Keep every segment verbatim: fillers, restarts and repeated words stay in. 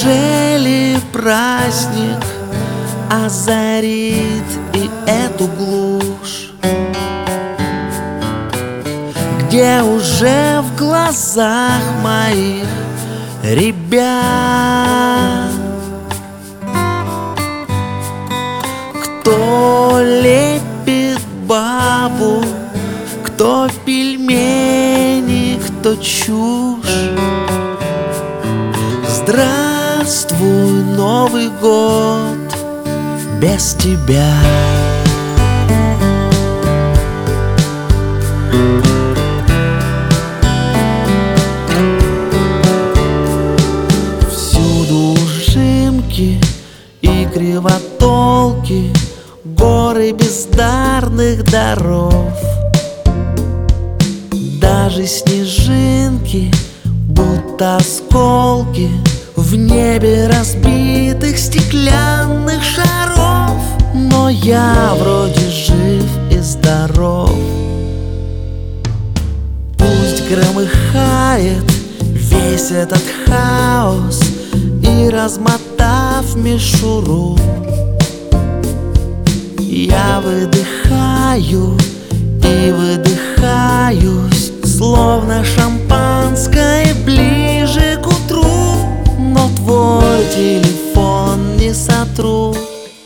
Неужели праздник озарит и эту глушь, где уже в глазах моих ребят кто лепит бабу, кто пельмени, кто чушь. Здравствуй, Новый год без тебя. Всюду ужимки и кривотолки, горы бездарных даров. Даже снежинки, будто осколки в небе разбитых стеклянных шаров. Но я вроде жив и здоров. Пусть громыхает весь этот хаос, и размотав мишуру, я выдыхаю и выдыхаюсь, словно шампанское ближе к утру. Но твой телефон не сотру.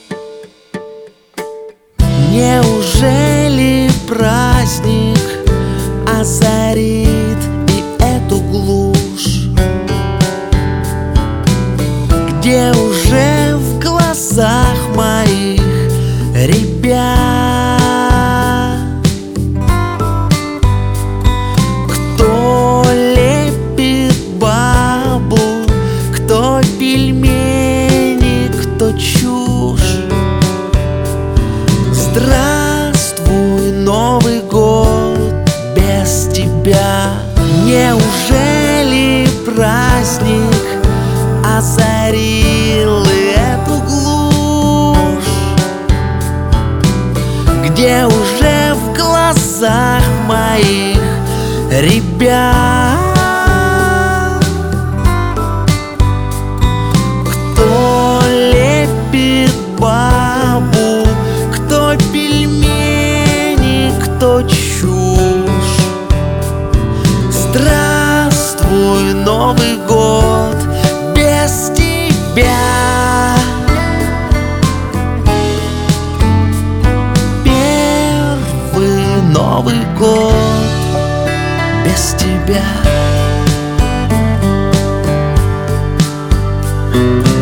Неужели праздник озарит и эту глушь, где уже в глазах моих ребят кто лепит бабу, кто пельмени, кто чушь. Здравствуй, Новый год без тебя. Неужели праздник озарил эту глушь, где уже в глазах моих ребят кто лепит бабу, кто пельмени, кто чушь. Здравствуй, Новый год без тебя. Первый Новый год без тебя.